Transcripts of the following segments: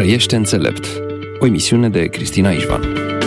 Trăiește înțelept, o emisiune de Cristina Ișvan.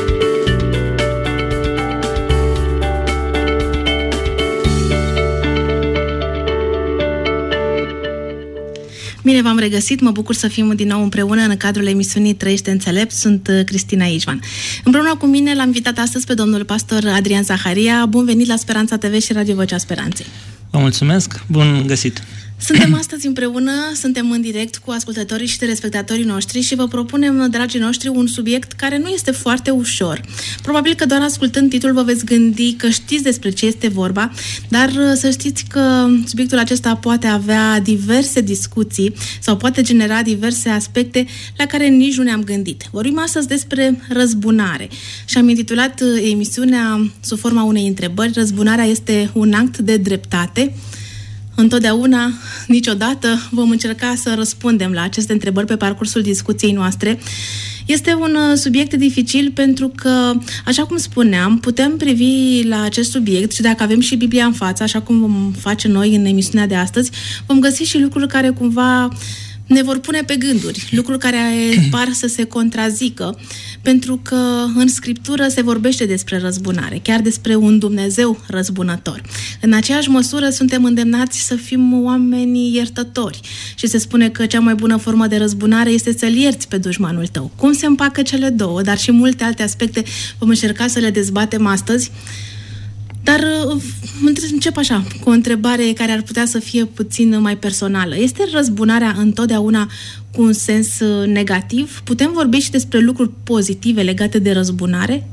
Bine v-am regăsit, mă bucur să fim din nou împreună în cadrul emisiunii Trăiește înțelept. Sunt Cristina Ișvan. Împreună cu mine l-am invitat astăzi pe domnul pastor Adrian Zaharia. Bun venit la Speranța TV și Radio Vocea Speranței. Vă mulțumesc, bun găsit! Suntem astăzi împreună, suntem în direct cu ascultătorii și telespectatorii noștri și vă propunem, dragii noștri, un subiect care nu este foarte ușor. Probabil că doar ascultând titlul vă veți gândi că știți despre ce este vorba, dar să știți că subiectul acesta poate avea diverse discuții sau poate genera diverse aspecte la care nici nu ne-am gândit. Vorbim astăzi despre răzbunare și am intitulat emisiunea sub forma unei întrebări: răzbunarea este un act de dreptate? Întotdeauna, niciodată, vom încerca să răspundem la aceste întrebări pe parcursul discuției noastre. Este un subiect dificil pentru că, așa cum spuneam, putem privi la acest subiect și dacă avem și Biblia în față, așa cum vom face noi în emisiunea de astăzi, vom găsi și lucruri care cumva ne vor pune pe gânduri, lucruri care par să se contrazică, pentru că în Scriptură se vorbește despre răzbunare, chiar despre un Dumnezeu răzbunător. În aceeași măsură suntem îndemnați să fim oameni iertători și se spune că cea mai bună formă de răzbunare este să-l ierți pe dușmanul tău. Cum se împacă cele două, dar și multe alte aspecte vom încerca să le dezbatem astăzi. Dar încep așa, cu o întrebare care ar putea să fie puțin mai personală. Este răzbunarea întotdeauna cu un sens negativ? Putem vorbi și despre lucruri pozitive legate de răzbunare?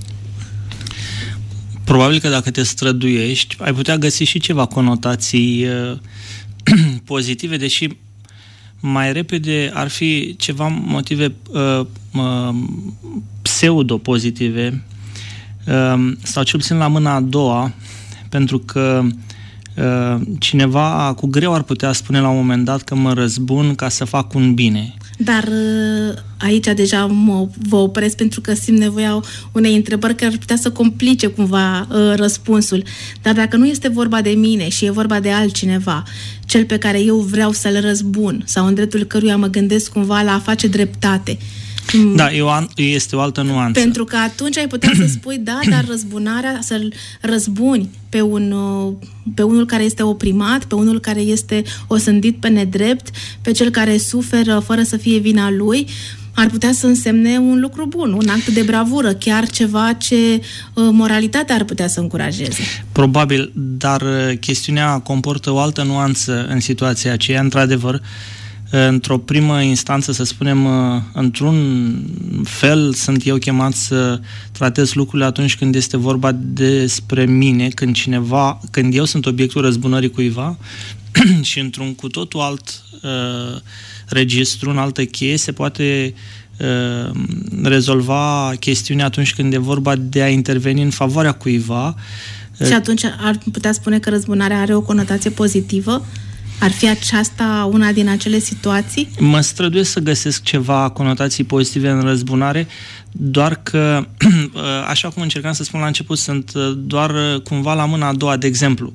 Probabil că dacă te străduiești, ai putea găsi și ceva conotații pozitive, deși mai repede ar fi ceva motive pseudo-pozitive, sau cel puțin la mâna a doua, pentru că cineva cu greu ar putea spune la un moment dat că mă răzbun ca să fac un bine. Dar aici deja vă opresc pentru că simt nevoia unei întrebări care ar putea să complice cumva răspunsul. Dar dacă nu este vorba de mine și e vorba de altcineva, cel pe care eu vreau să-l răzbun sau în dreptul căruia mă gândesc cumva la a face dreptate, da, este o altă nuanță. Pentru că atunci ai putea să spui, da, dar răzbunarea, să-l răzbuni pe unul care este oprimat, pe unul care este osândit pe nedrept, pe cel care suferă fără să fie vina lui, ar putea să însemne un lucru bun, un act de bravură, chiar ceva ce moralitatea ar putea să încurajeze. Probabil, dar chestiunea comportă o altă nuanță în situația aceea, într-adevăr. Într-o primă instanță, să spunem, într-un fel sunt eu chemat să tratez lucrurile atunci când este vorba despre mine, când eu sunt obiectul răzbunării cuiva și într-un cu totul alt registru, în altă cheie, se poate rezolva chestiunea atunci când e vorba de a interveni în favoarea cuiva. Și atunci ar putea spune că răzbunarea are o conotație pozitivă? Ar fi aceasta una din acele situații? Mă străduiesc să găsesc ceva conotații pozitive în răzbunare, doar că, așa cum încercam să spun la început, sunt doar cumva la mâna a doua. De exemplu,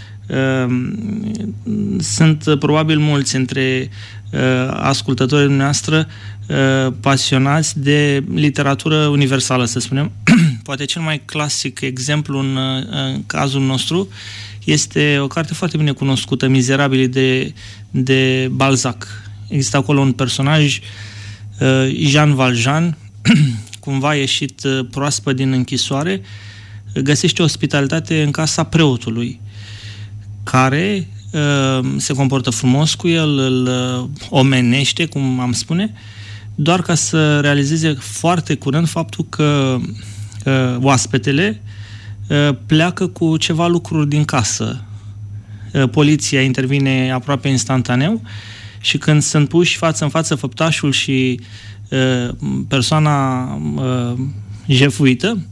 sunt probabil mulți între ascultătorii noastre pasionați de literatură universală, să spunem. Poate cel mai clasic exemplu în cazul nostru este o carte foarte bine cunoscută, Mizerabili de Balzac. Există acolo un personaj, Jean Valjean, cumva ieșit proaspăt din închisoare, găsește ospitalitate în casa preotului, care se comportă frumos cu el, îl omenește, cum am spune, doar ca să realizeze foarte curând faptul că oaspetele pleacă cu ceva lucruri din casă. Poliția intervine aproape instantaneu și când sunt puși față în față făptașul și persoana jefuită,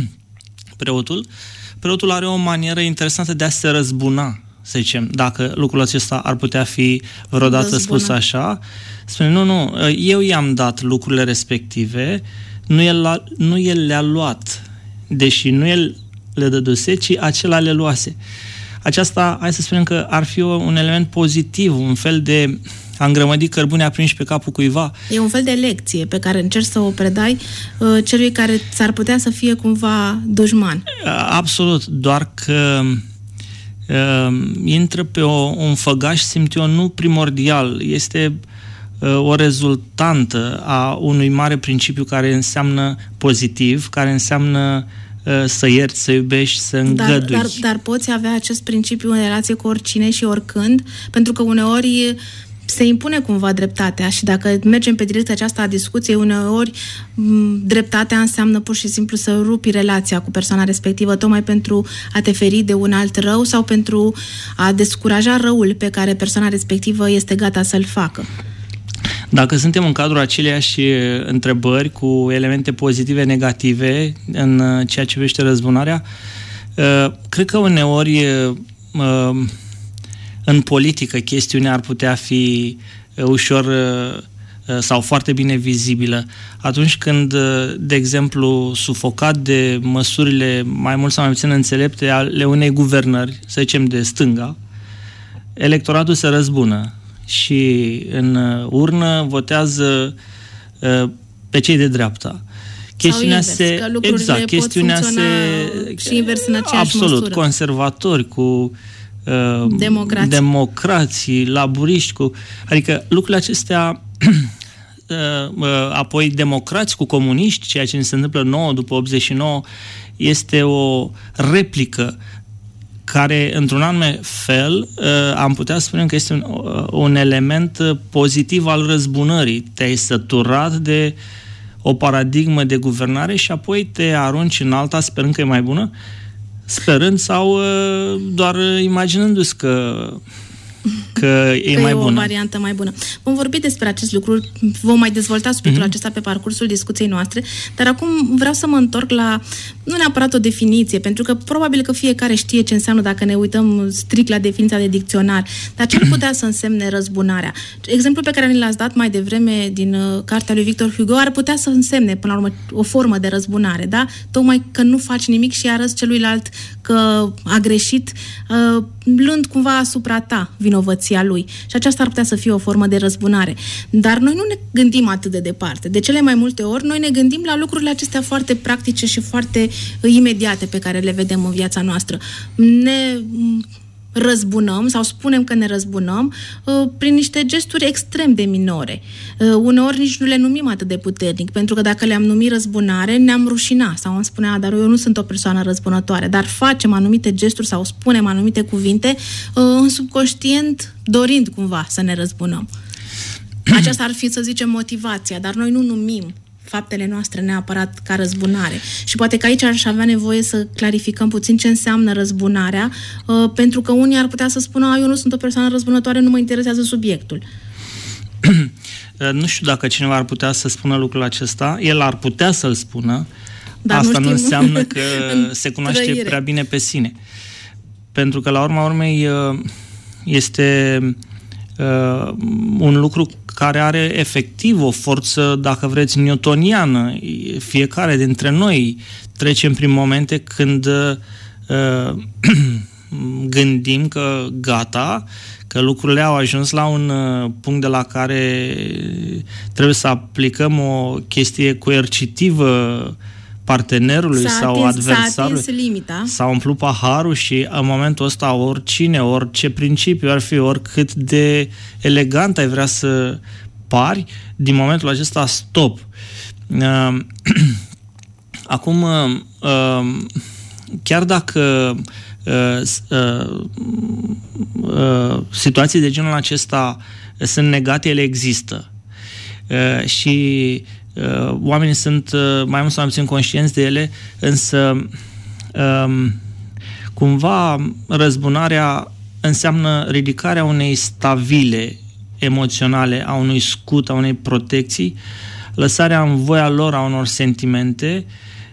preotul are o manieră interesantă de a se răzbuna, să zicem, dacă lucrul acesta ar putea fi vreodată spus așa. Spune, nu, eu i-am dat lucrurile respective, nu el le-a luat, deși nu el le dăduse, ci acela le luase. aceasta, hai să spunem că ar fi un element pozitiv, un fel de a îngrămădi cărbune aprinși pe capul cuiva. E un fel de lecție pe care încerci să o predai celui care ți-ar putea să fie cumva dușman. Absolut, doar că intră pe un făgaș, simt eu, nu primordial. Este o rezultantă a unui mare principiu care înseamnă pozitiv, care înseamnă să ierți, să iubești, să îngădui. Dar poți avea acest principiu în relație cu oricine și oricând, pentru că uneori se impune cumva dreptatea și dacă mergem pe direcția aceasta a discuției, uneori dreptatea înseamnă pur și simplu să rupi relația cu persoana respectivă, tocmai pentru a te feri de un alt rău sau pentru a descuraja răul pe care persoana respectivă este gata să-l facă. Dacă suntem în cadrul aceleiași întrebări cu elemente pozitive, negative în ceea ce privește răzbunarea, cred că uneori în politică chestiunea ar putea fi ușor sau foarte bine vizibilă. Atunci când, de exemplu, sufocat de măsurile mai mult sau mai puțin înțelepte ale unei guvernări, să zicem de stânga, electoratul se răzbună și în urnă votează pe cei de dreapta. Chestiunea se exact, chestiunea se și invers în aceeași absolut, măsură. Conservatori cu democrații, laburiști cu... Adică lucrurile acestea apoi democrați cu comuniști, ceea ce se întâmplă nouă după 89, este o replică care, într-un anume fel, am putea spune că este un element pozitiv al răzbunării. Te-ai săturat de o paradigmă de guvernare și apoi te arunci în alta sperând că e mai bună, sperând sau doar imaginându-ți că e mai bună. O variantă mai bună. Vom vorbi despre acest lucru, vom mai dezvolta subiectul acesta pe parcursul discuției noastre, dar acum vreau să mă întorc la, nu neapărat o definiție, pentru că probabil că fiecare știe ce înseamnă dacă ne uităm strict la definiția de dicționar, dar ce ar putea să însemne răzbunarea? Exemplul pe care ni l-ați dat mai devreme din cartea lui Victor Hugo ar putea să însemne, până la urmă, o formă de răzbunare, da? Tocmai că nu faci nimic și arăți celuilalt că a greșit, luând cumva asupra ta vinovăția lui. Și aceasta ar putea să fie o formă de răzbunare. Dar noi nu ne gândim atât de departe. De cele mai multe ori, noi ne gândim la lucrurile acestea foarte practice și foarte imediate pe care le vedem în viața noastră. Ne răzbunăm sau spunem că ne răzbunăm prin niște gesturi extrem de minore. Uneori nici nu le numim atât de puternic, pentru că dacă le-am numit răzbunare, ne-am rușinat sau am spunea, dar eu nu sunt o persoană răzbunătoare, dar facem anumite gesturi sau spunem anumite cuvinte în subconștient, dorind cumva să ne răzbunăm. Aceasta ar fi, să zicem, motivația, dar noi nu numim faptele noastre neapărat ca răzbunare. Și poate că aici aș avea nevoie să clarificăm puțin ce înseamnă răzbunarea, pentru că unii ar putea să spună, eu nu sunt o persoană răzbunătoare, nu mă interesează subiectul. Nu știu dacă cineva ar putea să spună lucrul acesta. El ar putea să-l spună. Dar asta nu înseamnă că se cunoaște prea bine pe sine. Pentru că, la urma urmei, este un lucru care are efectiv o forță, dacă vreți, newtoniană. Fiecare dintre noi trecem prin momente când gândim că gata, că lucrurile au ajuns la un punct de la care trebuie să aplicăm o chestie coercitivă partenerului sau adversarului. S-a umplut paharul și în momentul ăsta oricine, orice principiu ar fi, oricât de elegant ai vrea să pari, din momentul acesta stop. Acum, chiar dacă situații de genul acesta sunt negate, ele există. Și oamenii sunt mai mult sau mai puțin conștienți de ele, însă cumva răzbunarea înseamnă ridicarea unei stabile emoționale, a unui scut, a unei protecții, lăsarea în voia lor a unor sentimente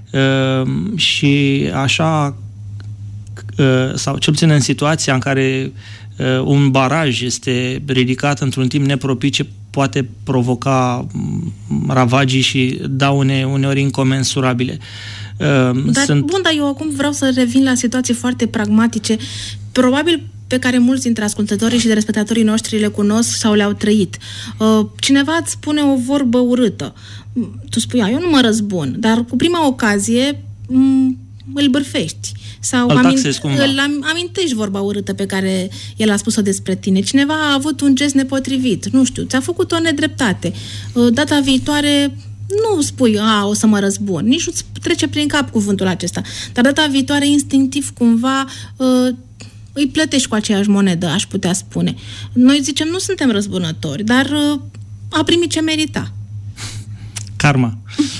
și așa, sau cel puțin în situația în care un baraj este ridicat într-un timp nepropice, poate provoca ravagii și daune uneori incomensurabile. Dar eu acum vreau să revin la situații foarte pragmatice. probabil pe care mulți dintre ascultătorii și de respectatorii noștri le cunosc sau le-au trăit. Cineva îți spune o vorbă urâtă. Tu spui, eu nu mă răzbun, dar cu prima ocazie îl bârfești. Sau îl amintești vorba urâtă pe care el a spus-o despre tine. Cineva a avut un gest nepotrivit, nu știu, ți-a făcut o nedreptate. Data viitoare nu spui, o să mă răzbun, nici nu-ți trece prin cap cuvântul acesta. Dar data viitoare, instinctiv, cumva, îi plătești cu aceeași monedă, aș putea spune. Noi zicem, nu suntem răzbunători, dar a primit ce merita. Karma.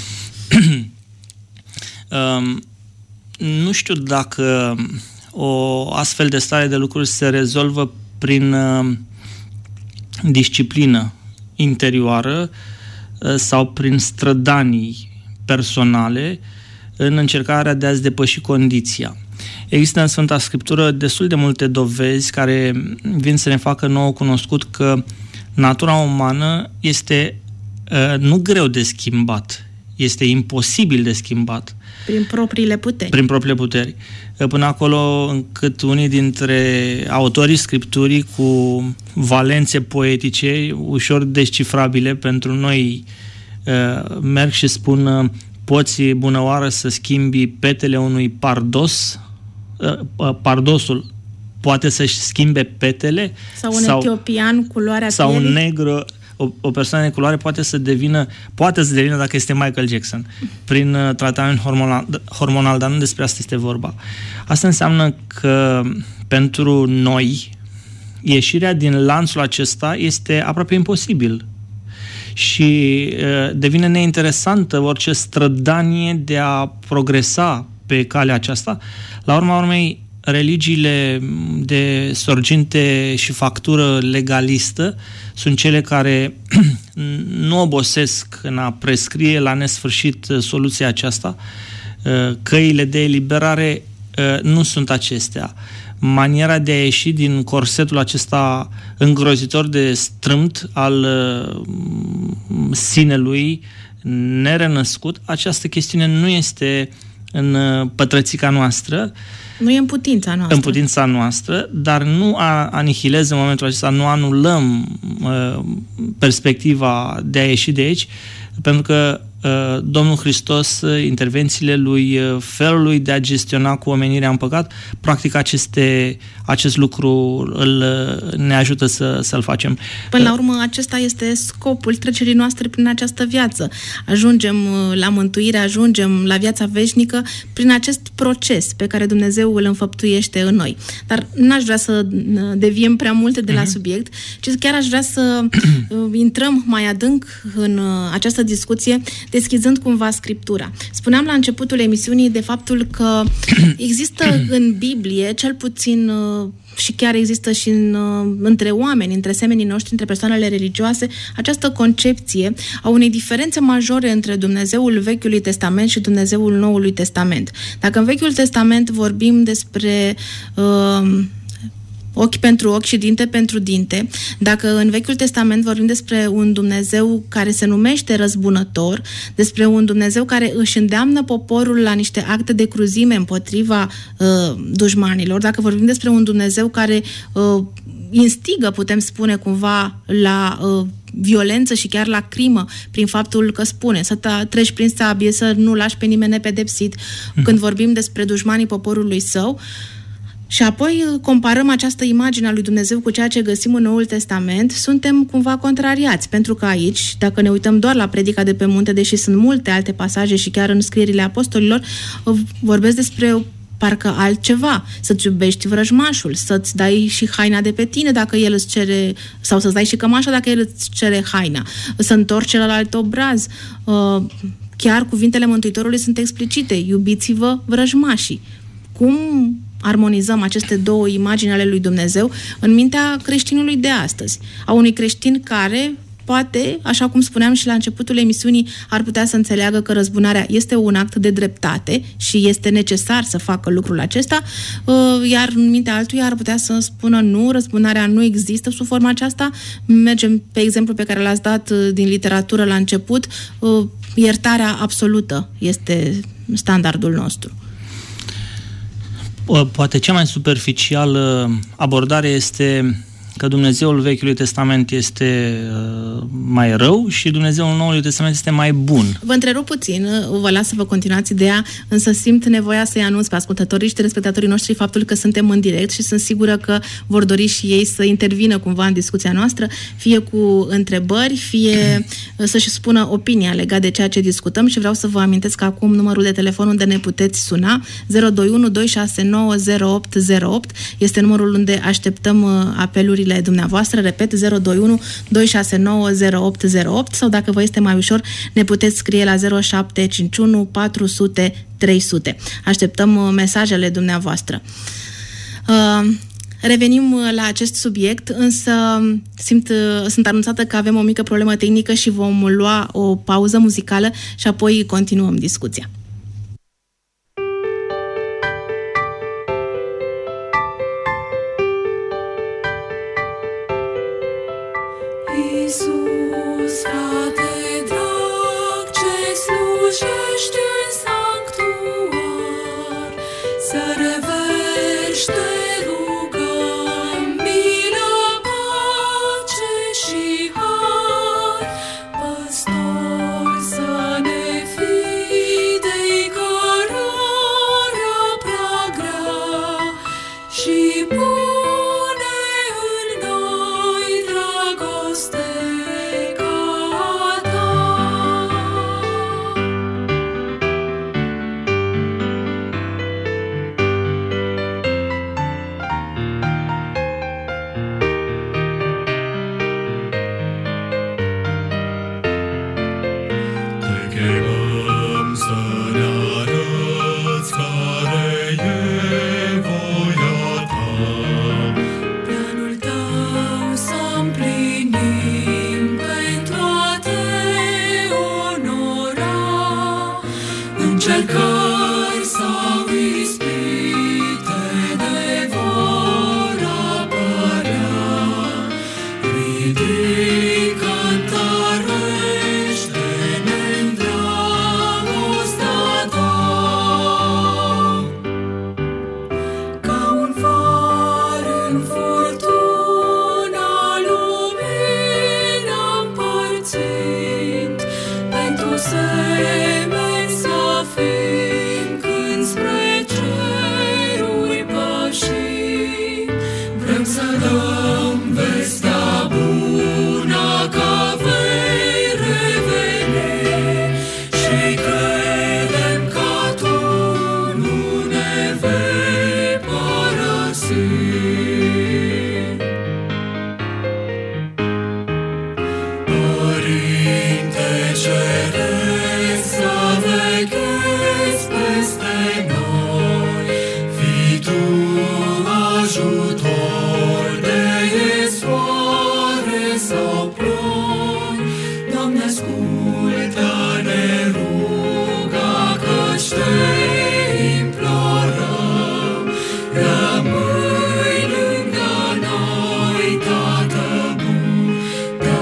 Nu știu dacă o astfel de stare de lucruri se rezolvă prin disciplină interioară sau prin strădanii personale în încercarea de a-ți depăși condiția. Există în Sfânta Scriptură destul de multe dovezi care vin să ne facă nouă cunoscut că natura umană este nu greu de schimbat, este imposibil de schimbat. Prin propriile puteri. Prin propriile puteri. Până acolo încât unii dintre autorii Scripturii cu valențe poetice ușor descifrabile pentru noi merg și spun: poți bunăoară să schimbi petele unui pardos? Pardosul poate să-și schimbe petele? Sau un etiopian culoarea sau pielii? Un negru, o persoană de culoare poate să devină dacă este Michael Jackson prin tratament hormonal, dar nu despre asta este vorba. Asta înseamnă că pentru noi ieșirea din lanțul acesta este aproape imposibil și devine neinteresantă orice strădanie de a progresa pe calea aceasta. La urma urmei, religiile de sorginte și factură legalistă sunt cele care nu obosesc în a prescrie la nesfârșit soluția aceasta. Căile de eliberare nu sunt acestea. Maniera de a ieși din corsetul acesta îngrozitor de strâmt al sinelui nerenăscut, această chestiune nu este în pătrățica noastră. Nu e în putința noastră. În putința noastră, dar nu anihilez în momentul acesta, nu anulăm perspectiva de a ieși de aici, pentru că Domnul Hristos, intervențiile lui, felul lui de a gestiona cu omenirea în păcat, practic acest lucru ne ajută să-l facem. Până la urmă, acesta este scopul trecerii noastre prin această viață. Ajungem la mântuire, ajungem la viața veșnică prin acest proces pe care Dumnezeu îl înfăptuiește în noi. Dar n-aș vrea să deviem prea multe de la subiect, ci chiar aș vrea să intrăm mai adânc în această discuție, deschizând cumva Scriptura. Spuneam la începutul emisiunii de faptul că există în Biblie, cel puțin și chiar există și între oameni, între semenii noștri, între persoanele religioase, această concepție a unei diferențe majore între Dumnezeul Vechiului Testament și Dumnezeul Noului Testament. Dacă în Vechiul Testament vorbim despre ochi pentru ochi și dinte pentru dinte, dacă în Vechiul Testament vorbim despre un Dumnezeu care se numește răzbunător, despre un Dumnezeu care își îndeamnă poporul la niște acte de cruzime împotriva dușmanilor, dacă vorbim despre un Dumnezeu care instigă, putem spune cumva, la violență și chiar la crimă prin faptul că spune să treci prin sabie, să nu lași pe nimeni nepedepsit, când vorbim despre dușmanii poporului său. Și apoi comparăm această imagine a lui Dumnezeu cu ceea ce găsim în Noul Testament, suntem cumva contrariați, pentru că aici, dacă ne uităm doar la predica de pe munte, deși sunt multe alte pasaje și chiar în scrierile apostolilor, vorbesc despre parcă altceva, să-ți iubești vrăjmașul, să-ți dai și haina de pe tine dacă el îți cere, sau să-ți dai și cămașa dacă el îți cere haina, să întorci celălalt obraz. Chiar cuvintele Mântuitorului sunt explicite, iubiți-vă vrăjmașii. Cum armonizăm aceste două imagini ale lui Dumnezeu în mintea creștinului de astăzi? A unui creștin care poate, așa cum spuneam și la începutul emisiunii, ar putea să înțeleagă că răzbunarea este un act de dreptate și este necesar să facă lucrul acesta, iar în mintea altuia ar putea să spună nu, răzbunarea nu există sub forma aceasta. Mergem pe exemplu pe care l-ați dat din literatură la început, iertarea absolută este standardul nostru. Poate cea mai superficială abordare este că Dumnezeul Vechiului Testament este mai rău și Dumnezeul Noului Testament este mai bun. Vă întrerup puțin, vă las să vă continuați ideea, însă simt nevoia să-i anunț pe ascultătorii și telespectatorii noștri faptul că suntem în direct și sunt sigură că vor dori și ei să intervină cumva în discuția noastră, fie cu întrebări, fie să-și spună opinia legat de ceea ce discutăm și vreau să vă amintesc acum numărul de telefon unde ne puteți suna, 021 269 0808, este numărul unde așteptăm apelurile dumneavoastră, repet, 021 269 0808 sau dacă vă este mai ușor, ne puteți scrie la 0751 400 300. Așteptăm mesajele dumneavoastră. Revenim la acest subiect, însă sunt anunțată că avem o mică problemă tehnică și vom lua o pauză muzicală și apoi continuăm discuția. Iisus, frate drag, ce slujești în sanctuar, să revești, te rugăm, milă, pace și har, păstor să ne fii de-i cărarea prea grea și pune în noi dragoste ca ta. Te chemăm să ne arăți care e voia ta. Planul tău să împlinim pentru a te onora. Încercări sau ispite de vor apărea, ridică, întărește-ne în dragostea ta. Ca un far în furtuna lumina împărțind, pentru semeni să fim când spre ceruri pășim. Vrem să dăm vestea bună că vei reveni și credem că tu nu ne vei părăsi. Părinte Ceresc, să veghezi peste noi, fii tu ajutor de soare sau ploi. Doamne, ascultă-ne ruga, căci te implorăm. Rămâi lângă noi, Tată bun, te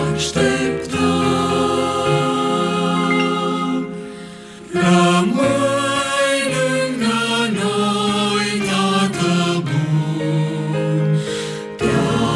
așteptăm. Rămâi lângă noi, Tată bun, te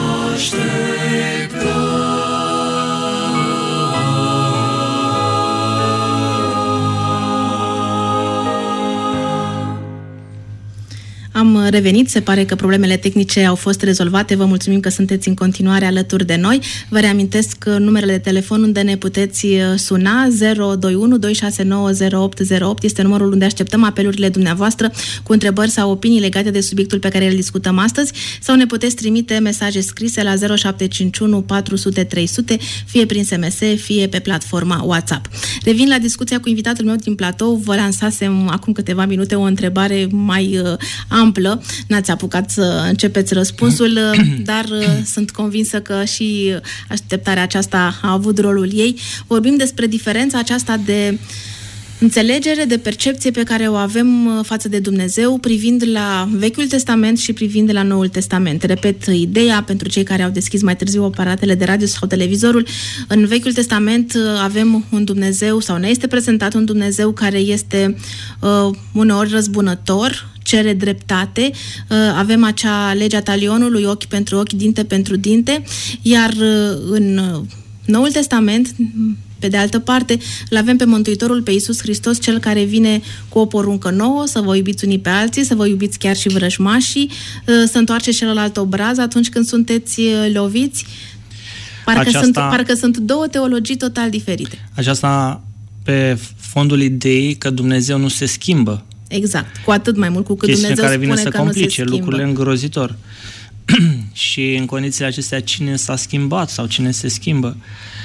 așteptăm. Am revenit, se pare că problemele tehnice au fost rezolvate. Vă mulțumim că sunteți în continuare alături de noi. Vă reamintesc numerele de telefon unde ne puteți suna, 021 269 0808 este numărul unde așteptăm apelurile dumneavoastră cu întrebări sau opinii legate de subiectul pe care îl discutăm astăzi, sau ne puteți trimite mesaje scrise la 0751 400 300, fie prin SMS, fie pe platforma WhatsApp. Revin la discuția cu invitatul meu din platou. Vă lansasem acum câteva minute o întrebare mai amplă. N-ați apucat să începeți răspunsul, dar sunt convinsă că și așteptarea aceasta a avut rolul ei. Vorbim despre diferența aceasta de înțelegere, de percepție pe care o avem față de Dumnezeu, privind la Vechiul Testament și privind la Noul Testament. Repet ideea pentru cei care au deschis mai târziu aparatele de radio sau televizorul. În Vechiul Testament avem un Dumnezeu, sau ne este prezentat un Dumnezeu care este uneori răzbunător, cere dreptate. Avem acea lege a talionului, ochi pentru ochi, dinte pentru dinte, iar în Noul Testament, pe de altă parte, îl avem pe Mântuitorul, pe Iisus Hristos, cel care vine cu o poruncă nouă, să vă iubiți unii pe alții, să vă iubiți chiar și vrăjmașii, să întoarceți celălalt obraz atunci când sunteți loviți. Parcă sunt două teologii total diferite. Aceasta pe fondul ideii că Dumnezeu nu se schimbă. Exact. Cu atât mai mult cu cât Dumnezeu care spune vine să că nu se complice schimbă lucrurile îngrozitor. Și în condițiile acestea, cine s-a schimbat sau cine se schimbă?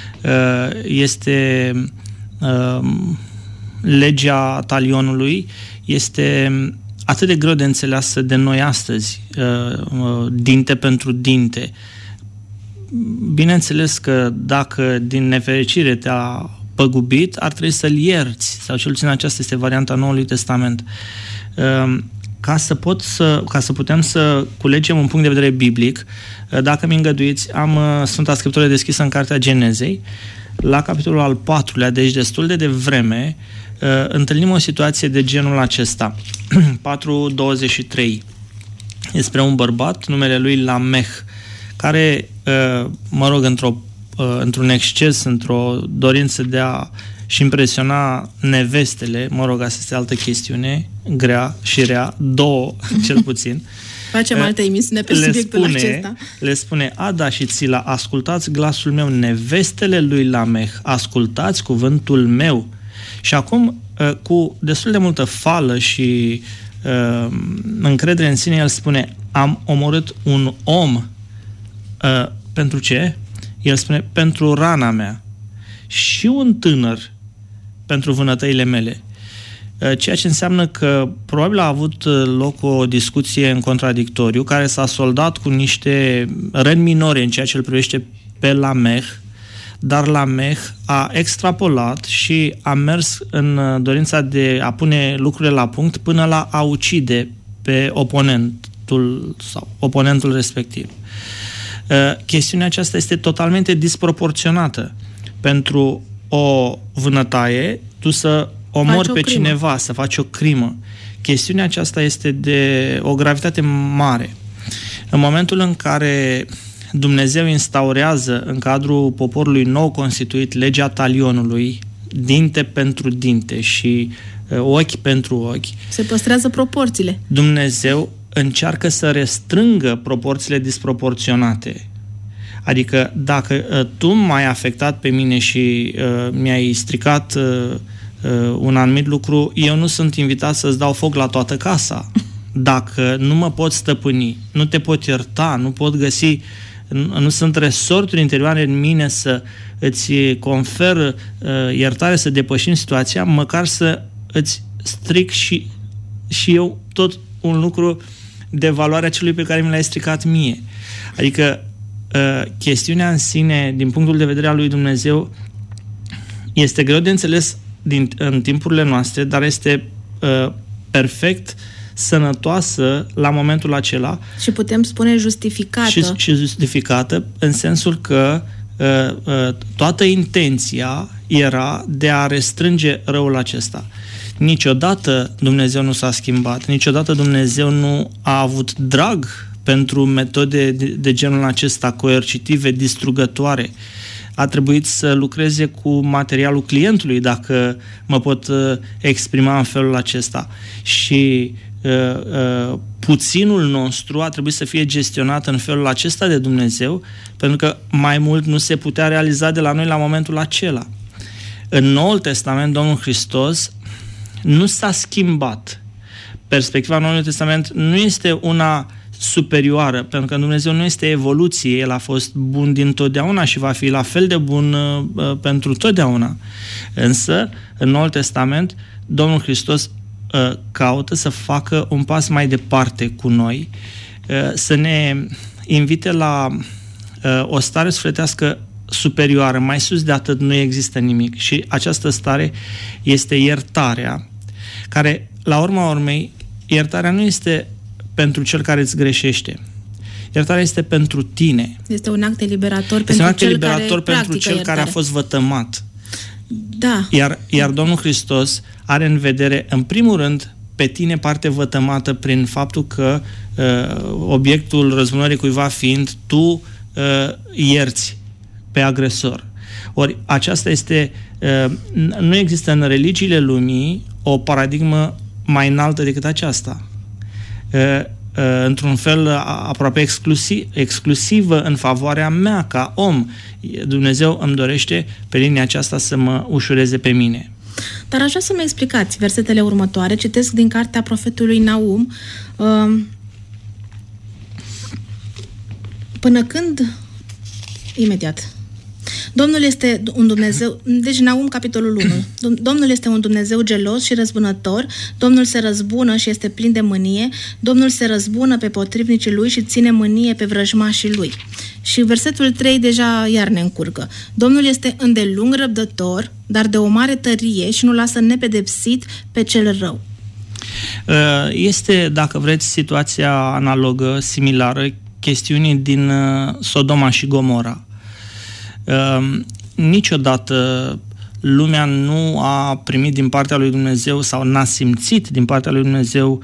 Este legea talionului, este atât de greu de înțeleasă de noi astăzi, dinte pentru dinte. Bineînțeles că dacă din nefericire te-a păgubit, ar trebui să-l ierți, sau cel puțin aceasta este varianta Noului Testament. Ca să putem să culegem un punct de vedere biblic, dacă mi îngăduiți, am Sfânta Scriptură deschisă în Cartea Genezei, la capitolul al 4-lea, deci destul de devreme, întâlnim o situație de genul acesta. 4:23. Despre un bărbat, numele lui Lameh, care, într-un exces, într-o dorință de a-și impresiona nevestele, asta este altă chestiune, grea și rea, două cel puțin. Facem altă emisiune pe subiectul acesta. Le spune: Ada și Țila, ascultați glasul meu, nevestele lui Lameh, ascultați cuvântul meu. Și acum, cu destul de multă fală și încredere în sine, el spune: am omorât un om. Pentru ce? El spune: pentru rana mea, și un tânăr pentru vânătăile mele. Ceea ce înseamnă că probabil a avut loc o discuție în contradictoriu care s-a soldat cu niște răni minore în ceea ce îl privește pe Lameh, dar Lameh a extrapolat și a mers în dorința de a pune lucrurile la punct până la a ucide pe oponentul respectiv. Chestiunea aceasta este totalmente disproporționată. Pentru o vânătaie, tu să omori pe cineva, să faci o crimă. Chestiunea aceasta este de o gravitate mare. În momentul în care Dumnezeu instaurează în cadrul poporului nou constituit legea talionului, dinte pentru dinte și ochi pentru ochi, se păstrează proporțiile. Dumnezeu încearcă să restrângă proporțiile disproporționate. Adică dacă tu m-ai afectat pe mine și mi-ai stricat un anumit lucru, eu nu sunt invitat să-ți dau foc la toată casa. Dacă nu mă pot stăpâni, nu te pot ierta, nu pot găsi, nu sunt resorturi interioare în mine să îți confer iertare, să depășim situația, măcar să îți stric și eu tot un lucru de valoarea celui pe care mi l-ai stricat mie. Adică chestiunea în sine, din punctul de vedere al lui Dumnezeu, este greu de înțeles în timpurile noastre, dar este perfect sănătoasă la momentul acela. Și putem spune justificată. Și justificată în sensul că toată intenția era de a restrânge răul acesta. Niciodată Dumnezeu nu s-a schimbat, niciodată Dumnezeu nu a avut drag pentru metode de genul acesta, coercitive, distrugătoare. A trebuit să lucreze cu materialul clientului, dacă mă pot exprima în felul acesta. Și puținul nostru a trebuit să fie gestionat în felul acesta de Dumnezeu, pentru că mai mult nu se putea realiza de la noi la momentul acela. În Noul Testament, Domnul Hristos nu s-a schimbat. Perspectiva Noului Testament nu este una superioară, pentru că Dumnezeu nu este evoluție, El a fost bun dintotdeauna și va fi la fel de bun pentru totdeauna. Însă, în Noul Testament, Domnul Hristos caută să facă un pas mai departe cu noi, să ne invite la o stare sufletească superioară. Mai sus de atât nu există nimic. Și această stare este iertarea, care, la urma urmei, iertarea nu este pentru cel care îți greșește. Iertarea este pentru tine. Este un act eliberator pentru cel care a fost vătămat. Da. Iar Domnul Hristos are în vedere, în primul rând, pe tine parte vătămată prin faptul că obiectul răzbunării cuiva fiind, tu ierți pe agresor. Ori aceasta este, nu există în religiile lumii o paradigmă mai înaltă decât aceasta. Într-un fel aproape exclusivă în favoarea mea ca om. Dumnezeu îmi dorește pe linia aceasta să mă ușureze pe mine. Dar aș vrea să-mi explicați versetele următoare. Citesc din cartea profetului Naum. Până când... Imediat. Domnul este un Dumnezeu... Deci Naum, capitolul 1. Domnul este un Dumnezeu gelos și răzbunător. Domnul se răzbună și este plin de mânie. Domnul se răzbună pe potrivnicii lui și ține mânie pe vrăjmașii lui. Și versetul 3 deja iar ne încurcă. Domnul este îndelung răbdător, dar de o mare tărie și nu lasă nepedepsit pe cel rău. Este, dacă vreți, situația analogă, similară, chestiunii din Sodoma și Gomora. Niciodată lumea nu a primit din partea lui Dumnezeu sau n-a simțit din partea lui Dumnezeu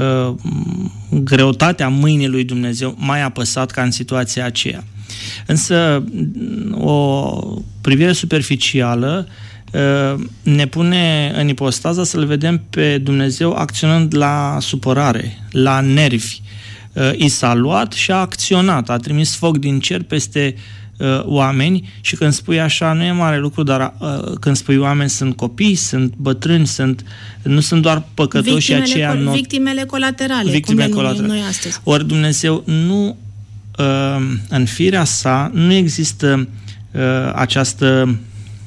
greutatea mâinii lui Dumnezeu mai apăsat ca în situația aceea. Însă o privire superficială ne pune în ipostaza să-L vedem pe Dumnezeu acționând la supărare, la nervi. I s-a luat și a acționat, a trimis foc din cer peste oameni și când spui așa nu e mare lucru, dar când spui oameni sunt copii, sunt bătrâni, nu sunt doar păcătoși aceia... Victimele colaterale, cum le numim noi astăzi. Ori Dumnezeu nu, în firea sa, nu există această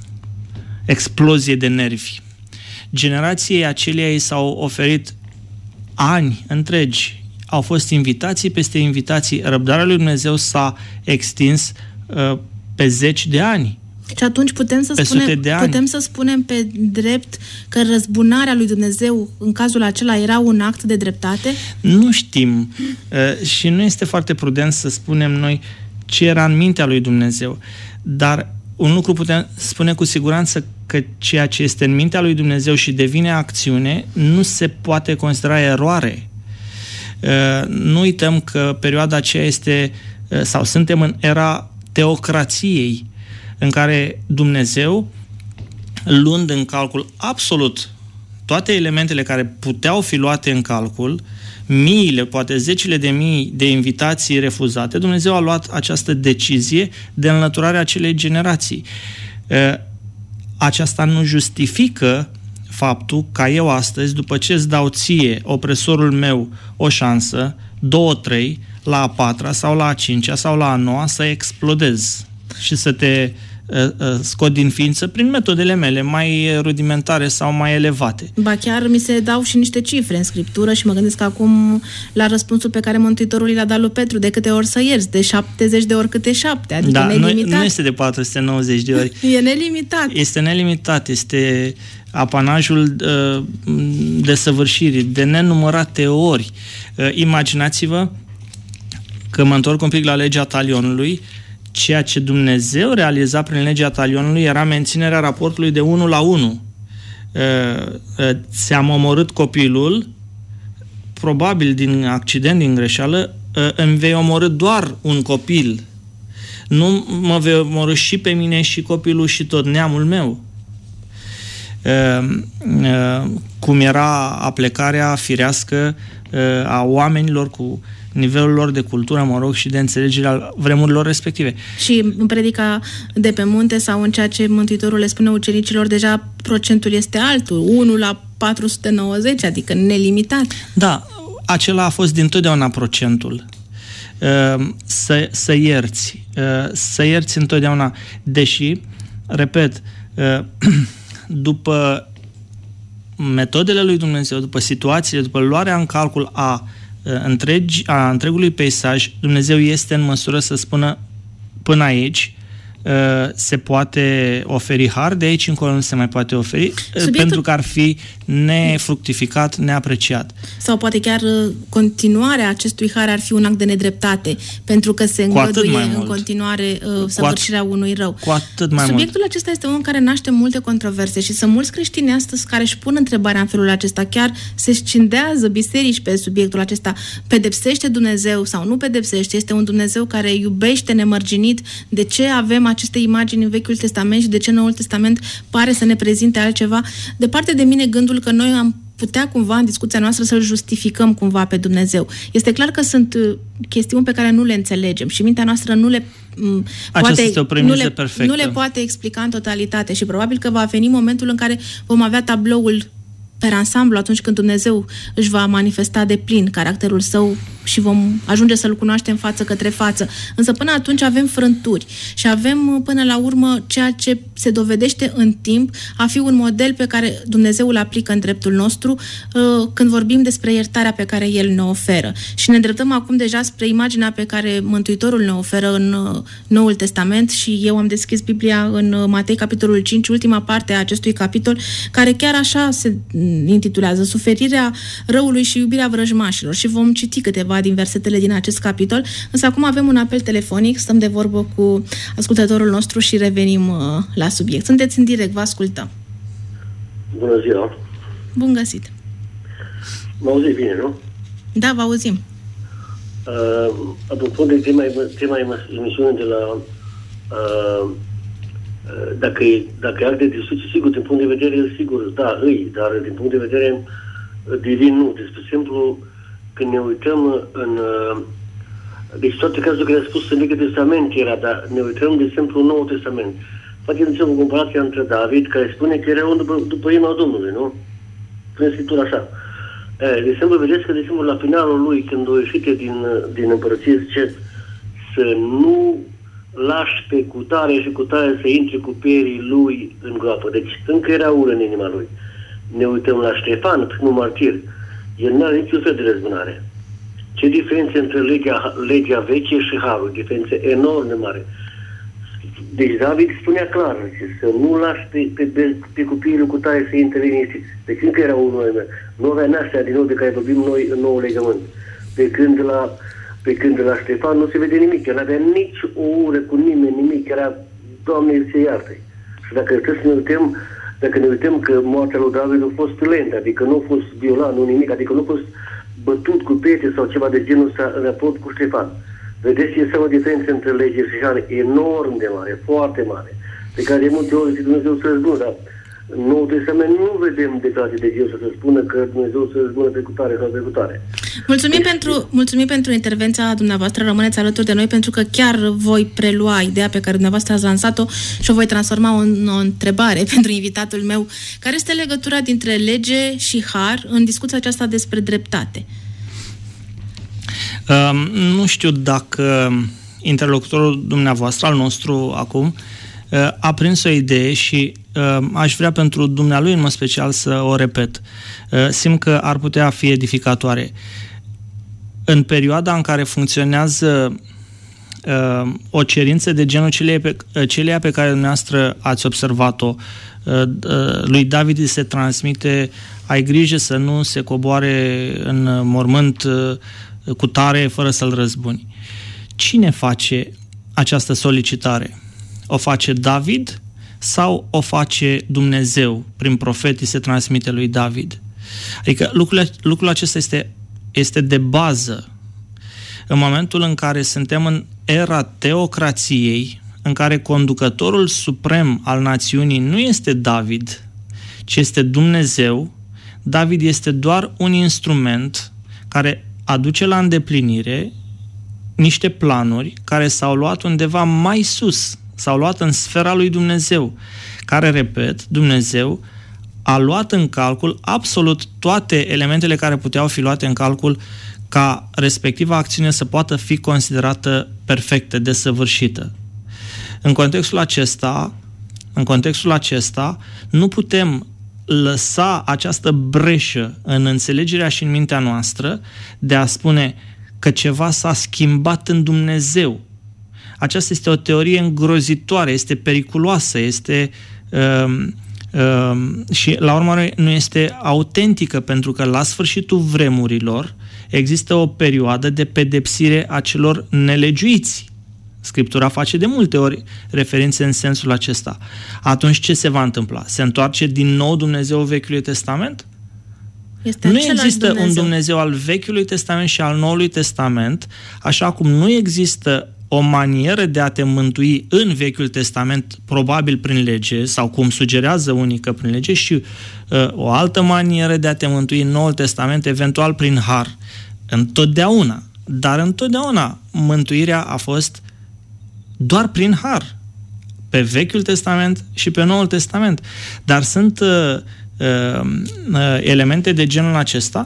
explozie de nervi. Generației aceleia i s-au oferit ani întregi, au fost invitații peste invitații, răbdarea lui Dumnezeu s-a extins pe zeci de ani. Și atunci putem să spunem pe drept că răzbunarea lui Dumnezeu în cazul acela era un act de dreptate? Nu știm și nu este foarte prudent să spunem noi ce era în mintea lui Dumnezeu. Dar un lucru putem spune cu siguranță, că ceea ce este în mintea lui Dumnezeu și devine acțiune nu se poate considera eroare. Nu uităm că perioada aceea este, sau suntem în era teocrației, în care Dumnezeu, luând în calcul absolut toate elementele care puteau fi luate în calcul, miile, poate zecile de mii de invitații refuzate, Dumnezeu a luat această decizie de înlăturare a acelei generații. Aceasta nu justifică faptul ca eu astăzi, după ce îți dau ție, opresorul meu, o șansă, 2-3, la a 4-a sau la a 5-a sau la a 9-a să explodez și să te scot din ființă prin metodele mele mai rudimentare sau mai elevate. Ba chiar mi se dau și niște cifre în Scriptură și mă gândesc acum la răspunsul pe care Mântuitorul l-a dat lui Petru, de câte ori să ierți, de 70 de ori câte 7, adică da, nelimitat. Nu este de 490 de ori. E nelimitat. Este nelimitat, este apanajul desăvârșirii, de nenumărate ori. Imaginați-vă că mă întorc un pic la legea talionului. Ceea ce Dumnezeu realiza prin legea talionului era menținerea raportului de 1 la 1. Ți-am omorât copilul, probabil din accident, din greșeală, îmi vei omorâ doar un copil. Nu mă vei omorâ și pe mine și copilul și tot neamul meu. Cum era aplecarea firească a oamenilor cu nivelul lor de cultură, mă rog, și de înțelegere al vremurilor respective. Și în predica de pe munte sau în ceea ce Mântuitorul le spune ucenicilor, deja procentul este altul, 1 la 490, adică nelimitat. Da, acela a fost dintotdeauna procentul. Să ierți. Să ierți întotdeauna. Deși, repet, după metodele lui Dumnezeu, după situațiile, după luarea în calcul a întregului peisaj, Dumnezeu este în măsură să spună până aici, se poate oferi har, de aici încolo nu se mai poate oferi, pentru că ar fi nefructificat, neapreciat. Sau poate chiar continuarea acestui har ar fi un act de nedreptate, pentru că se îngăduie în continuare săvârșirea unui rău. Cu atât mai Subiectul acesta este unul care naște multe controverse și sunt mulți creștini astăzi care își pun întrebarea în felul acesta, chiar se scindează biserici pe subiectul acesta. Pedepsește Dumnezeu sau nu pedepsește? Este un Dumnezeu care iubește nemărginit? De ce avem aceste imagini în Vechiul Testament și de ce Noul Testament pare să ne prezinte altceva? Departe de mine gândul că noi am putea cumva în discuția noastră să-L justificăm cumva pe Dumnezeu. Este clar că sunt chestiuni pe care nu le înțelegem și mintea noastră nu le poate explica în totalitate și probabil că va veni momentul în care vom avea tabloul per ansamblu atunci când Dumnezeu își va manifesta de plin caracterul său și vom ajunge să-L cunoaștem față către față. Însă până atunci avem frânturi și avem până la urmă ceea ce se dovedește în timp a fi un model pe care Dumnezeu îl aplică în dreptul nostru când vorbim despre iertarea pe care El ne oferă. Și ne îndreptăm acum deja spre imaginea pe care Mântuitorul ne oferă în Noul Testament și eu am deschis Biblia în Matei, capitolul 5, ultima parte a acestui capitol, care chiar așa se intitulează Suferirea răului și iubirea vrăjmașilor și vom citi câteva din versetele din acest capitol, însă acum avem un apel telefonic, stăm de vorbă cu ascultătorul nostru și revenim la subiect. Sunteți în direct, vă ascultăm. Bună ziua! Bun găsit! Mă auzi bine, nu? Da, vă auzim. Apropo de tema emisiunii de la dacă e act de discuție, sigur, din punct de vedere, sigur, da, dar din punct de vedere divin, nu. Deci, de exemplu, când ne uităm deci toate cazurile care a spus în Vechiul Testament era, dar ne uităm, de exemplu, în Noul Testament. Faceți o comparație între David, care spune că era un după inima Domnului, nu? Prin Scriptura așa. De exemplu, vedeți că, de exemplu, la finalul lui, când o ieșite din împărăție, zice să nu lași pe cutare și cutare să intre cu perii lui în groapă. Deci încă era ură în inima lui. Ne uităm la Ștefan, primul martir. El nu are niciun fel de răzbunare. Ce diferență între legea veche și harul? Diferență enorm de mare. Deci David spunea clar, să nu lași pe copiii cu tare să intre liniștiți. Deci încă era unul meu. Nu avea nașterea din nou de care vorbim noi în noul legământ. Pe când la Ștefan nu se vede nimic. El nu avea nici o ură cu nimeni, nimic. Era, Doamne, se iartă. Și dacă ne uităm că moartea lui David a fost lentă, adică nu a fost violat, nu nimic, adică nu a fost bătut cu pietre sau ceva de genul ăsta în raport cu Ștefan. Vedeți, este o diferență între lege și har enorm de mare, foarte mare, pe care de multe ori Dumnezeu să răzbună, dar în Noul Testament nu vedem declarații de Dios să se spună că Dumnezeu să răzbună pe cutare sau pe cutare. Mulțumim pentru intervenția dumneavoastră, rămâneți alături de noi pentru că chiar voi prelua ideea pe care dumneavoastră ați lansat-o și o voi transforma în o întrebare pentru invitatul meu. Care este legătura dintre lege și har în discuția aceasta despre dreptate? Nu știu dacă interlocutorul dumneavoastră, al nostru acum, a prins o idee și aș vrea pentru dumnealui în mod special să o repet. Simt că ar putea fi edificatoare. În perioada în care funcționează o cerință de genul celeia pe care dumneavoastră ați observat-o, lui David se transmite: ai grijă să nu se coboare în mormânt cu tare fără să-l răzbuni. Cine face această solicitare? O face David sau o face Dumnezeu? Prin profetii se transmite lui David. Adică lucrul acesta este de bază. În momentul în care suntem în era teocrației, în care conducătorul suprem al națiunii nu este David, ci este Dumnezeu, David este doar un instrument care aduce la îndeplinire niște planuri care s-au luat undeva mai sus, s-au luat în sfera lui Dumnezeu, care, repet, Dumnezeu a luat în calcul absolut toate elementele care puteau fi luate în calcul ca respectiva acțiune să poată fi considerată perfectă, desăvârșită. În contextul acesta, nu putem lăsa această breșă în înțelegerea și în mintea noastră de a spune că ceva s-a schimbat în Dumnezeu. Aceasta este o teorie îngrozitoare, este periculoasă, este și la urmă nu este autentică, pentru că la sfârșitul vremurilor există o perioadă de pedepsire a celor nelegiuiți. Scriptura face de multe ori referințe în sensul acesta. Atunci ce se va întâmpla? Se întoarce din nou Dumnezeu Vechiului Testament? Nu există un Dumnezeu al Vechiului Testament și al Noului Testament, așa cum nu există o manieră de a te mântui în Vechiul Testament, probabil prin lege, sau cum sugerează unii că prin lege, și o altă manieră de a te mântui în Noul Testament, eventual prin har. Întotdeauna. Dar întotdeauna mântuirea a fost doar prin har. Pe Vechiul Testament și pe Noul Testament. Dar sunt elemente de genul acesta,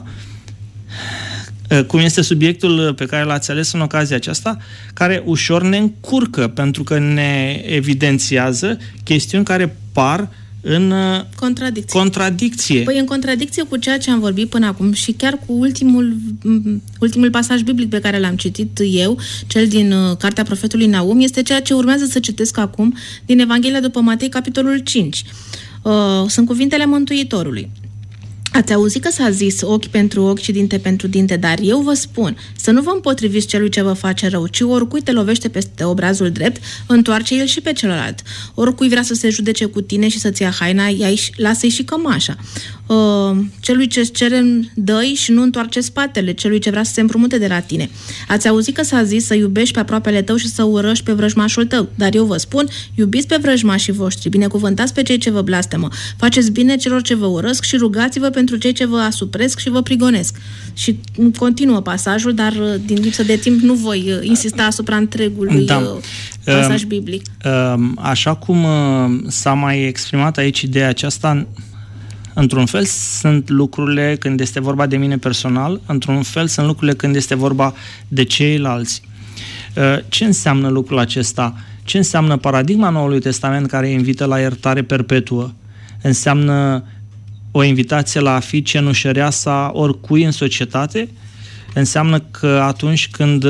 cum este subiectul pe care l-ați ales în ocazia aceasta, care ușor ne încurcă, pentru că ne evidențiază chestiuni care par în contradicție. Păi în contradicție cu ceea ce am vorbit până acum și chiar cu ultimul pasaj biblic pe care l-am citit eu, cel din Cartea Profetului Naum, este ceea ce urmează să citesc acum din Evanghelia după Matei, capitolul 5. Sunt cuvintele Mântuitorului. Ați auzit că s-a zis ochi pentru ochi și dinte pentru dinte, dar eu vă spun să nu vă împotriviți celui ce vă face rău, ci oricui te lovește peste obrazul drept, întoarce el și pe celălalt. Oricui vrea să se judece cu tine și să-ți ia haina, lasă-i și cămașa. Celui ce-ți cere, dă-i și nu întoarce spatele celui ce vrea să se împrumute de la tine. Ați auzit că s-a zis să iubești pe aproapele tău și să urăști pe vrăjmașul tău, dar eu vă spun, iubiți pe vrăjmașii voștri, binecuvântați pe cei ce vă blestemă, faceți bine celor ce vă urăsc și rugați-vă pentru cei ce vă asupresc și vă prigonesc. Și continuă pasajul, dar din lipsă de timp nu voi insista asupra întregului pasaj biblic. Așa cum s-a mai exprimat aici ideea aceasta, într-un fel sunt lucrurile când este vorba de mine personal, într-un fel sunt lucrurile când este vorba de ceilalți. Ce înseamnă lucrul acesta? Ce înseamnă paradigma Noului Testament care invită la iertare perpetuă? Înseamnă o invitație la a fi cenușăreasa oricui în societate? Înseamnă că atunci când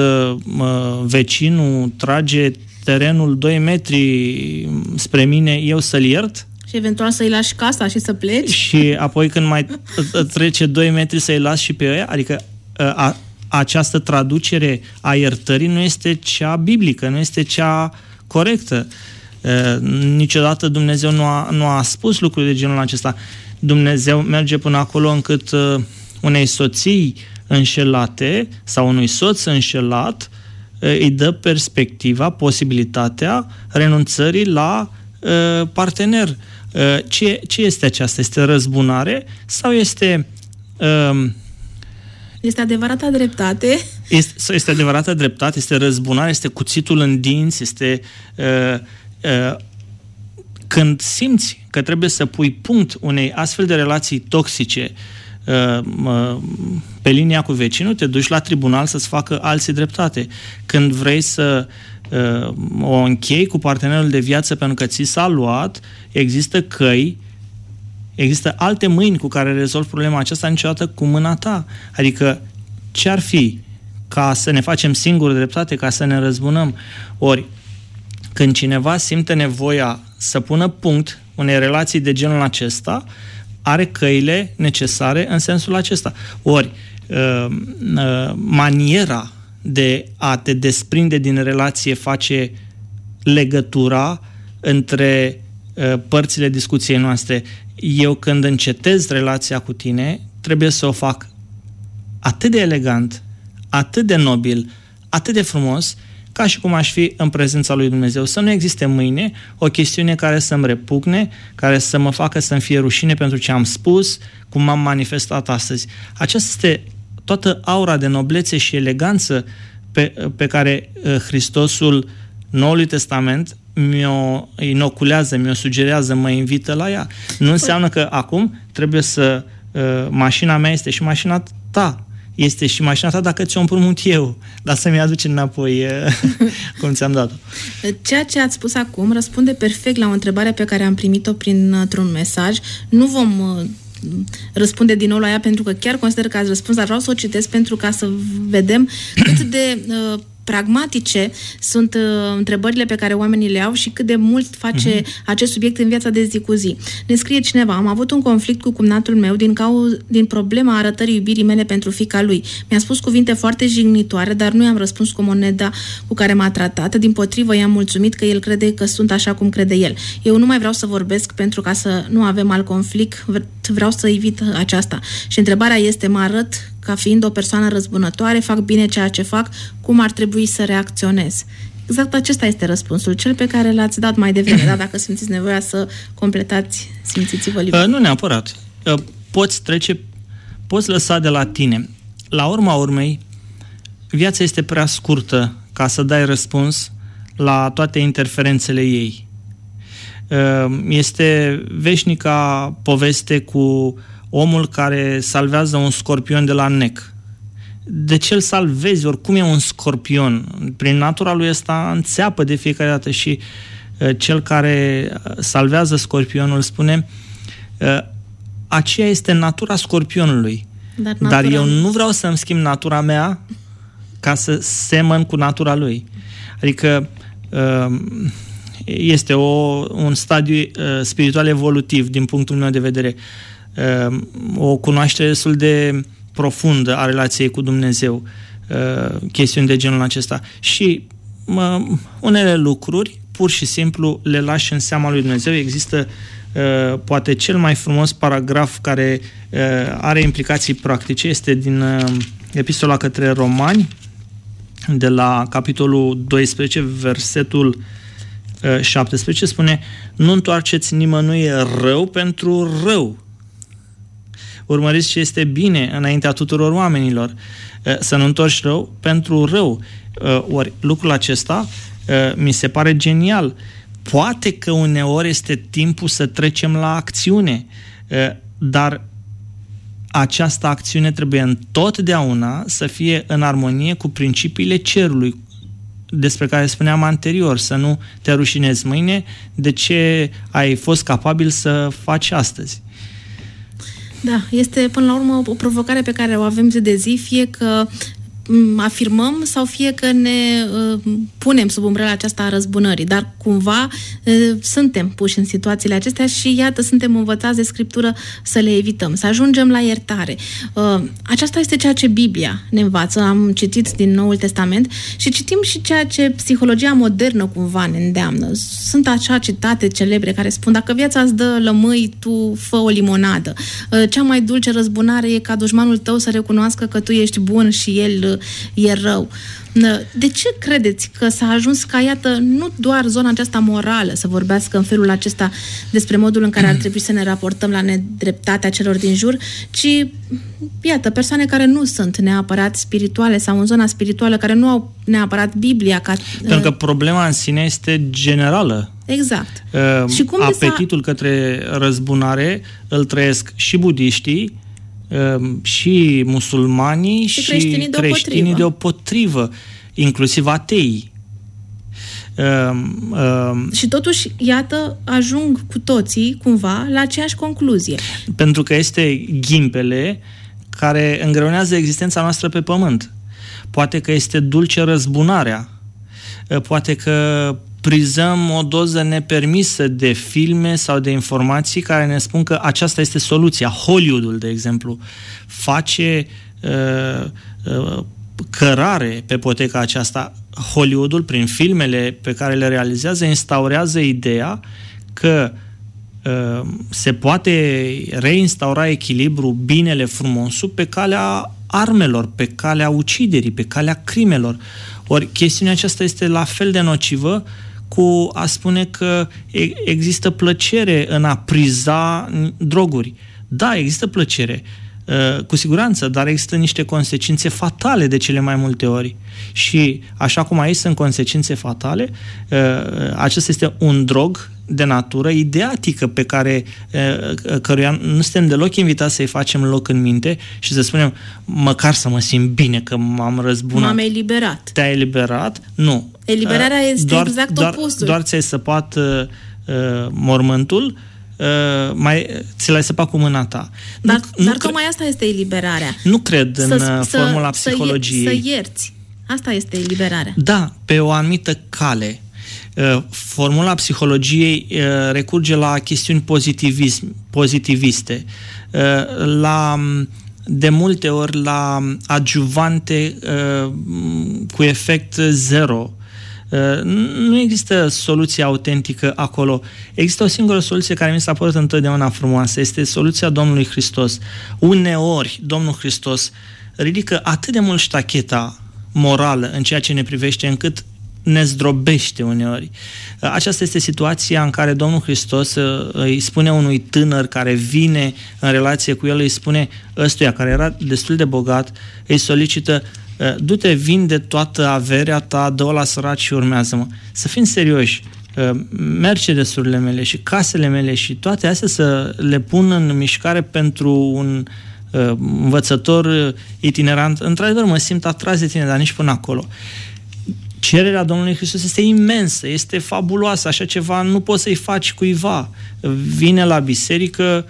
vecinul trage terenul 2 metri spre mine, eu să-l iert? Și eventual să-i lași casa și să pleci? Și apoi când mai trece 2 metri să-i las și pe ăia? Adică această traducere a iertării nu este cea biblică, nu este cea corectă. Niciodată Dumnezeu nu a spus lucruri de genul acesta. Dumnezeu merge până acolo încât unei soții înșelate sau unui soț înșelat îi dă perspectiva, posibilitatea renunțării la partener. Ce este aceasta? Este răzbunare sau este... Este adevărata dreptate? Este adevărata dreptate, este răzbunare, este cuțitul în dinți, este... Când simți că trebuie să pui punct unei astfel de relații toxice pe linia cu vecinul, te duci la tribunal să-ți facă alții dreptate. Când vrei să o închei cu partenerul de viață pentru că ți s-a luat, există căi, există alte mâini cu care rezolvi problema aceasta, niciodată cu mâna ta. Adică ce-ar fi ca să ne facem singuri dreptate, ca să ne răzbunăm? Ori, când cineva simte nevoia să pună punct unei relații de genul acesta, are căile necesare în sensul acesta. Ori, maniera de a te desprinde din relație face legătura între părțile discuției noastre. Eu când încetez relația cu tine, trebuie să o fac atât de elegant, atât de nobil, atât de frumos, ca și cum aș fi în prezența lui Dumnezeu. Să nu existe mâine o chestiune care să-mi repugne, care să mă facă să-mi fie rușine pentru ce am spus, cum m-am manifestat astăzi. Aceasta este toată aura de noblețe și eleganță pe care Hristosul Noului Testament mi-o inoculează, mi-o sugerează, mă invită la ea. Nu înseamnă că acum trebuie să... mașina mea este și mașina ta. Este și mașina ta dacă ți-o împrumut eu, dar să-mi aduci înapoi cum ți-am dat-o. Ceea ce ați spus acum răspunde perfect la o întrebare pe care am primit-o printr-un mesaj. Nu vom răspunde din nou la ea pentru că chiar consider că ați răspuns, dar vreau să o citesc pentru ca să vedem cât de pragmatice sunt întrebările pe care oamenii le au și cât de mult face acest subiect în viața de zi cu zi. Ne scrie cineva: am avut un conflict cu cumnatul meu din problema arătării iubirii mele pentru fiica lui. Mi-a spus cuvinte foarte jignitoare, dar nu i-am răspuns cu moneda cu care m-a tratat. Dimpotrivă, i-am mulțumit că el crede că sunt așa cum crede el. Eu nu mai vreau să vorbesc pentru ca să nu avem alt conflict, vreau să evit aceasta. Și întrebarea este: mă arăt ca fiind o persoană răzbunătoare, fac bine ceea ce fac, cum ar trebui să reacționez? Exact acesta este răspunsul, cel pe care l-ați dat mai devreme, da? Dacă simțiți nevoia să completați, simțiți-vă liber. Nu neapărat. Poți lăsa de la tine. La urma urmei, viața este prea scurtă ca să dai răspuns la toate interferențele ei. Este veșnica poveste cu omul care salvează un scorpion de la nec. De ce îl salvezi? Oricum e un scorpion. Prin natura lui ăsta înțeapă de fiecare dată și cel care salvează scorpionul spune: aceea este natura scorpionului. Dar eu nu vreau să-mi schimb natura mea ca să semăn cu natura lui. Adică este un stadiu spiritual evolutiv din punctul meu de vedere. O cunoaștere destul de profundă a relației cu Dumnezeu, chestiuni de genul acesta. Și unele lucruri pur și simplu le lași în seama lui Dumnezeu. Există poate cel mai frumos paragraf care are implicații practice, este din Epistola către Romani, de la capitolul 12, versetul 17, spune: nu întoarceți nimănui rău pentru rău. Urmăriți ce este bine înaintea tuturor oamenilor. Să nu întorci rău pentru rău. Ori lucrul acesta mi se pare genial. Poate că uneori este timpul să trecem la acțiune, dar această acțiune trebuie întotdeauna să fie în armonie cu principiile cerului, despre care spuneam anterior, să nu te rușinezi mâine de ce ai fost capabil să faci astăzi. Da, este până la urmă o provocare pe care o avem zi de zi, fie că afirmăm sau fie că ne punem sub umbrela aceasta a răzbunării, dar cumva suntem puși în situațiile acestea și iată, suntem învățați de Scriptură să le evităm, să ajungem la iertare. Aceasta este ceea ce Biblia ne învață. Am citit din Noul Testament și citim și ceea ce psihologia modernă cumva ne îndeamnă. Sunt așa citate celebre care spun: dacă viața îți dă lămâi, tu fă o limonadă. Cea mai dulce răzbunare e ca dușmanul tău să recunoască că tu ești bun și el e rău. De ce credeți că s-a ajuns ca, iată, nu doar zona aceasta morală să vorbească în felul acesta despre modul în care ar trebui să ne raportăm la nedreptatea celor din jur, ci, iată, persoane care nu sunt neapărat spirituale sau în zona spirituală, care nu au neapărat Biblia ca... Pentru că problema în sine este generală. Exact. Și cum apetitul către răzbunare îl trăiesc și budiștii, și musulmanii și creștinii deopotrivă, inclusiv ateii. Și totuși, iată, ajung cu toții cumva la aceeași concluzie. Pentru că este ghimpele care îngreunează existența noastră pe pământ. Poate că este dulce răzbunarea. Poate că prizăm o doză nepermisă de filme sau de informații care ne spun că aceasta este soluția. Hollywoodul, de exemplu, face cărare pe poteca aceasta. Hollywoodul, prin filmele pe care le realizează, instaurează ideea că se poate reinstaura echilibru, binele, frumosul, pe calea armelor, pe calea uciderii, pe calea crimelor. Ori chestiunea aceasta este la fel de nocivă cu a spune că există plăcere în a priza droguri. Da, există plăcere, cu siguranță, dar există niște consecințe fatale de cele mai multe ori. Și așa cum aici sunt consecințe fatale, acesta este un drog de natură ideatică pe care căruia nu suntem deloc invitați să-i facem loc în minte și să spunem: măcar să mă simt bine că m-am răzbunat. M-am eliberat. Te-ai eliberat? Nu. Eliberarea este exact opusul. Doar ți-ai săpat mormântul, ți l-ai săpat cu mâna ta. Dar tocmai asta este eliberarea. Nu cred în formula psihologiei. Să ierți. Asta este eliberarea. Da, pe o anumită cale. Formula psihologiei recurge la chestiuni pozitiviste, de multe ori la adjuvante cu efect zero. Nu există soluție autentică acolo. Există o singură soluție care mi s-a părut întotdeauna frumoasă. Este soluția Domnului Hristos. Uneori, Domnul Hristos ridică atât de mult ștacheta morală în ceea ce ne privește, încât ne zdrobește uneori. Aceasta este situația în care Domnul Hristos îi spune unui tânăr care vine în relație cu el, îi spune ăstuia, care era destul de bogat, îi solicită: du-te, vinde toată averea ta, dă-o la săraci și urmează-mă. Să fim serioși, Mercedesurile mele și casele mele și toate astea să le pun în mișcare pentru un învățător itinerant. Într-adevăr, mă simt atras de tine, dar nici până acolo. Cererea Domnului Hristos este imensă, este fabuloasă, așa ceva nu poți să-i faci cuiva. Vine la biserică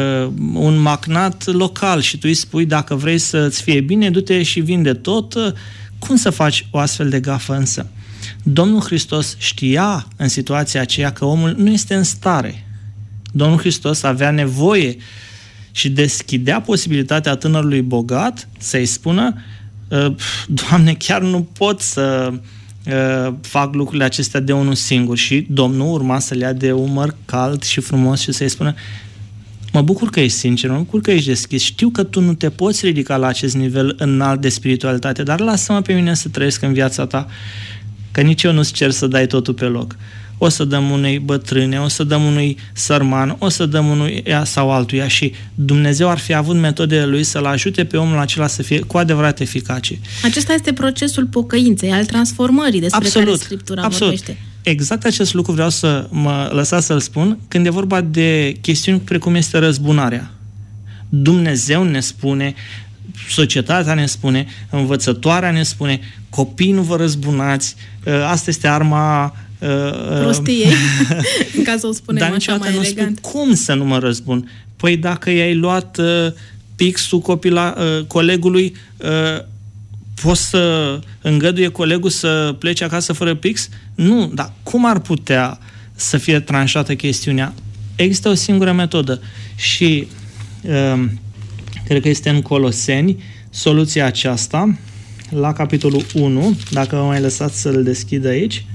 un magnat local și tu îi spui: dacă vrei să-ți fie bine, du-te și vinde tot. Cum să faci o astfel de gafă însă? Domnul Hristos știa în situația aceea că omul nu este în stare. Domnul Hristos avea nevoie și deschidea posibilitatea tânărului bogat să-i spună: Doamne, chiar nu pot să fac lucrurile acestea de unul singur. Și Domnul urma să le ia de umăr cald și frumos și să-i spună: mă bucur că ești sincer, mă bucur că ești deschis, știu că tu nu te poți ridica la acest nivel înalt de spiritualitate, dar lasă-mă pe mine să trăiesc în viața ta, că nici eu nu-ți cer să dai totul pe loc. O să dăm unei bătrâne, o să dăm unui sărman, o să dăm unuia sau altuia. Și Dumnezeu ar fi avut metodele lui să-l ajute pe omul acela să fie cu adevărat eficace. Acesta este procesul pocăinței, al transformării despre care Scriptura vorbește. Exact acest lucru vreau să mă lăsați să-l spun când e vorba de chestiuni precum este răzbunarea. Dumnezeu ne spune, societatea ne spune, învățătoarea ne spune: copiii, nu vă răzbunați, asta este arma prostiei, în caz o spunem dar așa mai elegant. Cum să nu mă răzbun? Păi dacă i-ai luat pixul colegului, poți să îngăduie colegul să plece acasă fără pix? Nu, dar cum ar putea să fie tranșată chestiunea? Există o singură metodă și cred că este în Coloseni soluția aceasta, la capitolul 1, dacă vă mai lăsați să-l deschid aici.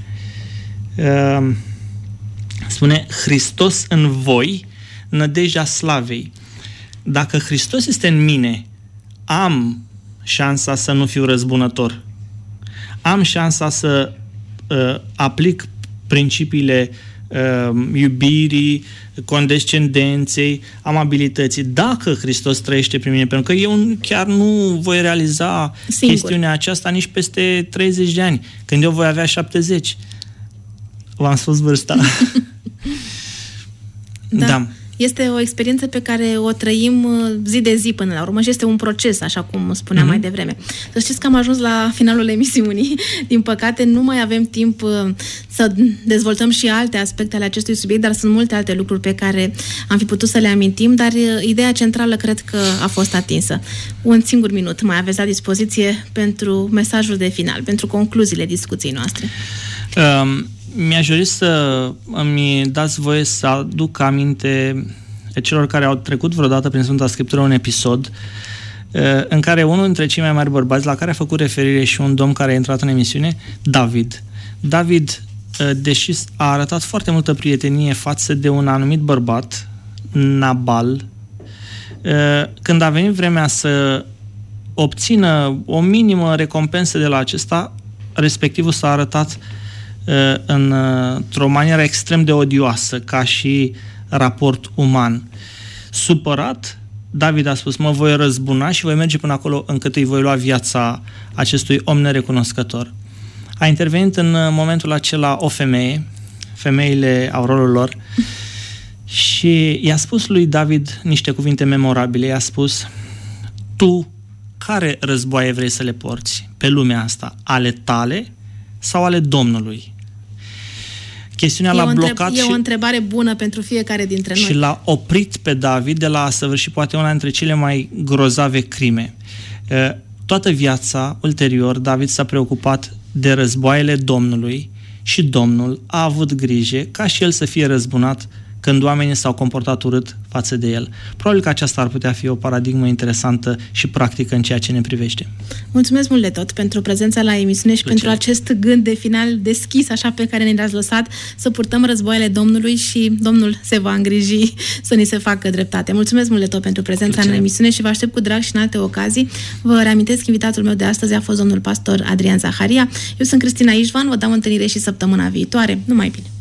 Spune: Hristos în voi, nădejdea slavei. Dacă Hristos este în mine, am șansa să nu fiu răzbunător. Am șansa să aplic principiile iubirii, condescendenței, amabilității, dacă Hristos trăiește prin mine, pentru că eu chiar nu voi realiza chestiunea aceasta nici peste 30 de ani, când eu voi avea 70. V-am spus vârsta. Da. Este o experiență pe care o trăim zi de zi până la urmă și este un proces, așa cum spuneam mai devreme. Să știți că am ajuns la finalul emisiunii. Din păcate, nu mai avem timp să dezvoltăm și alte aspecte ale acestui subiect, dar sunt multe alte lucruri pe care am fi putut să le amintim, dar ideea centrală cred că a fost atinsă. Un singur minut mai aveți la dispoziție pentru mesajul de final, pentru concluziile discuției noastre. Mi-aș dori să îmi dați voie să aduc aminte celor care au trecut vreodată prin Sfânta Scriptură un episod în care unul dintre cei mai mari bărbați, la care a făcut referire și un domn care a intrat în emisiune, David, deși a arătat foarte multă prietenie față de un anumit bărbat, Nabal, când a venit vremea să obțină o recompensă de la acesta, respectivul s-a arătat într-o manieră extrem de odioasă, ca și raport uman. Supărat, David a spus: mă voi răzbuna și voi merge până acolo încât îi voi lua viața acestui om nerecunoscător. A intervenit în momentul acela o femeie, femeile au rolul lor, și i-a spus lui David niște cuvinte memorabile. I-a spus: tu care războaie vrei să le porți pe lumea asta? Ale tale sau ale Domnului? Chestiunea l-a blocat e o întrebare bună pentru fiecare dintre noi. Și l-a oprit pe David de la a săvârși poate una dintre cele mai grozave crime. Toată viața, ulterior, David s-a preocupat de războaiele Domnului și Domnul a avut grijă ca și el să fie răzbunat când oamenii s-au comportat urât față de el. Probabil că aceasta ar putea fi o paradigmă interesantă și practică în ceea ce ne privește. Mulțumesc mult de tot pentru prezența la emisiune și pentru acest gând de final deschis, așa pe care ne l-ați lăsat, să purtăm războaiele Domnului și Domnul se va îngriji să ni se facă dreptate. Mulțumesc mult de tot pentru prezența în emisiune și vă aștept cu drag și în alte ocazii. Vă reamintesc, invitatul meu de astăzi a fost domnul pastor Adrian Zaharia. Eu sunt Cristina Ișvan, vă dau întâlnire și săptămâna viitoare. Numai bine!